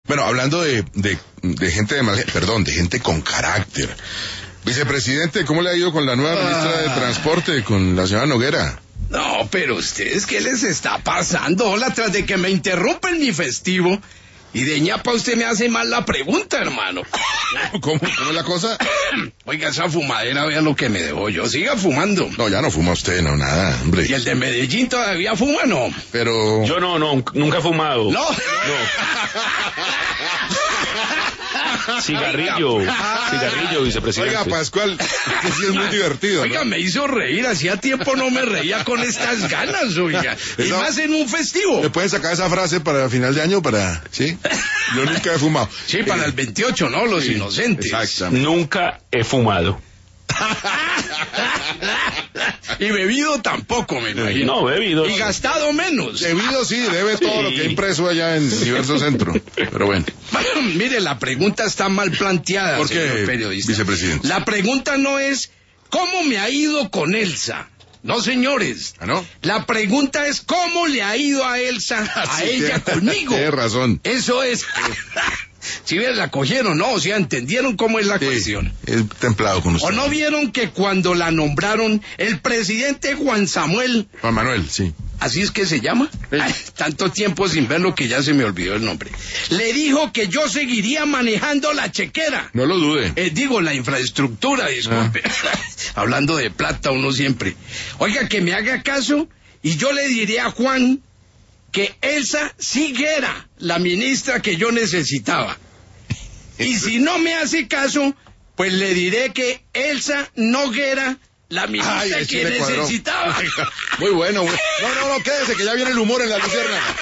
Bueno, hablando de gente de gente con carácter. Vicepresidente, ¿cómo le ha ido con la nueva ministra de Transporte, con la señora Noguera? No, pero ustedes, ¿qué les está pasando? Hola, tras de que me interrumpen mi festivo, y de ñapa usted me hace mal la pregunta, hermano. ¿Cómo es la cosa? Oiga, esa fumadera, vea lo que me dejó yo. Siga fumando. No, ya no fuma usted, no, nada, hombre. ¿Y el de Medellín todavía fuma, no? Pero... Yo no, nunca he fumado. No. Cigarrillo, vicepresidente. Oiga, Pascual, que sí es muy divertido, ¿no? Oiga, me hizo reír. Hacía tiempo no me reía con estas ganas, oiga. Y más en un festivo. ¿Me pueden sacar esa frase para final de año? ¿Sí? Yo nunca he fumado. Sí, para el 28, ¿no? Los inocentes. Exactamente. Nunca he fumado. Y bebido tampoco, me imagino. No, bebido. Y gastado menos. Debido sí, debe todo lo que he impreso allá en diversos centros. Pero bueno. Mire, la pregunta está mal planteada, ¿Por qué, señor periodista? vicepresidente? La pregunta no es ¿cómo me ha ido con Elsa? No, señores. ¿Ah, no? La pregunta es ¿cómo le ha ido a Elsa, a ella conmigo? Tienes razón. Eso es. Si bien la cogieron, ¿no? O sea, ¿entendieron cómo es la cuestión? Es templado con usted. ¿O no vieron que cuando la nombraron el presidente Juan Manuel, sí. ¿así es que se llama? Sí. Ay, tanto tiempo sin verlo que ya se me olvidó el nombre. Le dijo que yo seguiría manejando la chequera. No lo dude. Digo, la infraestructura, disculpe. Hablando de plata uno siempre. Oiga, que me haga caso y yo le diré a Juan que Elsa sí era la ministra que yo necesitaba. Y si no me hace caso, pues le diré que Elsa Noguera la ministra que necesitaba. Muy bueno. No, quédese que ya viene el humor en la luciérnaga.